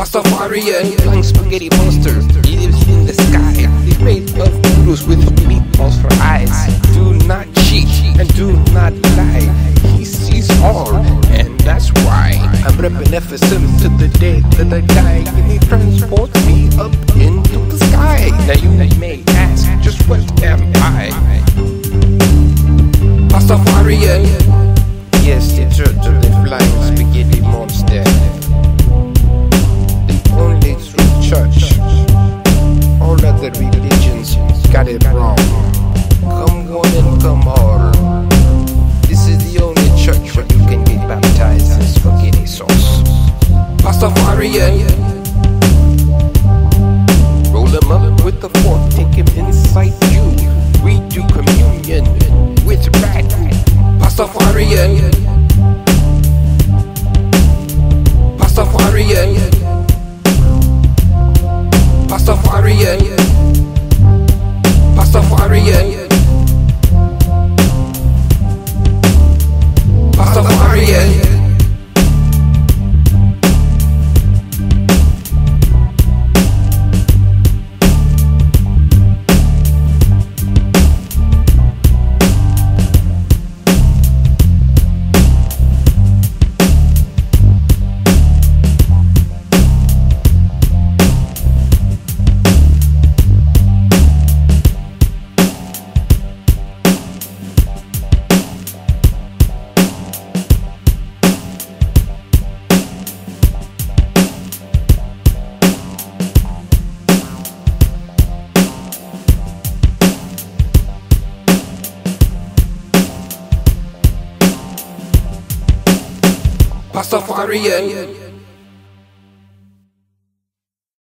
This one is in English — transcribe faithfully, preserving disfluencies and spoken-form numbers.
Pastafarian, flying spaghetti monster. He lives in the sky, made of noodles with meatballs for eyes. Do not cheat and do not lie. He sees all, and that's why I'm repping F S M to the day that I die. And he transports me up into the sky. Now you may ask, just what am I? Pastafarian. Yes, the church of the flying spaghetti monster. Only true church. All other religions got it wrong. Come one and come all. This is the only church where you can get baptized in spaghetti sauce. Pastafarian. Roll him up with the fork, take him inside you. We do communion with rat. Pastafarian. Pastafarian. Pastafarian. Pastafarian. Pastafarian. Pastafarian.